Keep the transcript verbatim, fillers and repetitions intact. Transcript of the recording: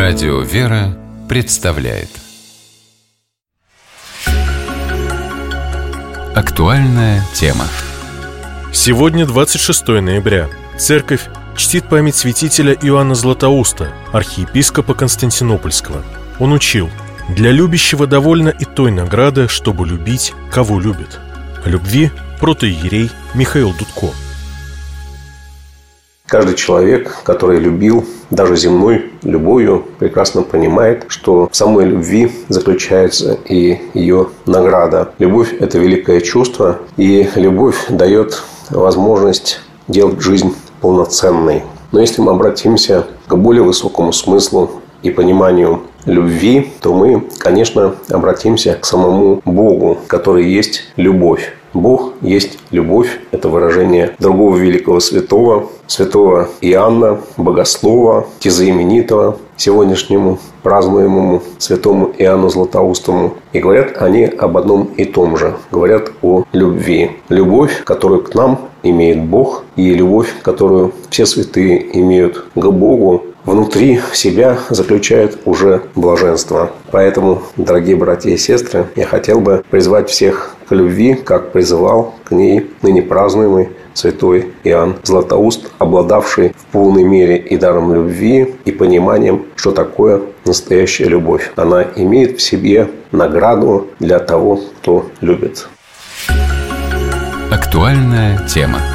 Радио «Вера» представляет актуальная тема. Сегодня двадцать шестое ноября. Церковь чтит память святителя Иоанна Златоуста, архиепископа Константинопольского. Он учил: «Для любящего довольно и той награды, чтобы любить, кого любит». О любви протоиерей Михаил Дудко. Каждый человек, который любил, даже земной любовью, прекрасно понимает, что в самой любви заключается и ее награда. Любовь – это великое чувство, и любовь дает возможность делать жизнь полноценной. Но если мы обратимся к более высокому смыслу и пониманию любви, то мы, конечно, обратимся к самому Богу, который есть любовь. Бог есть любовь. Это выражение другого великого святого, святого Иоанна, богослова, тезаименитого, сегодняшнему празднуемому святому Иоанну Златоустому. И говорят они об одном и том же. Говорят о любви. Любовь, которую к нам имеет Бог, и любовь, которую все святые имеют к Богу, внутри себя заключает уже блаженство. Поэтому, дорогие братья и сестры, я хотел бы призвать всех к любви, как призывал к ней ныне празднуемый святой Иоанн Златоуст, обладавший в полной мере и даром любви, и пониманием, что такое настоящая любовь. Она имеет в себе награду для того, кто любит. Актуальная тема.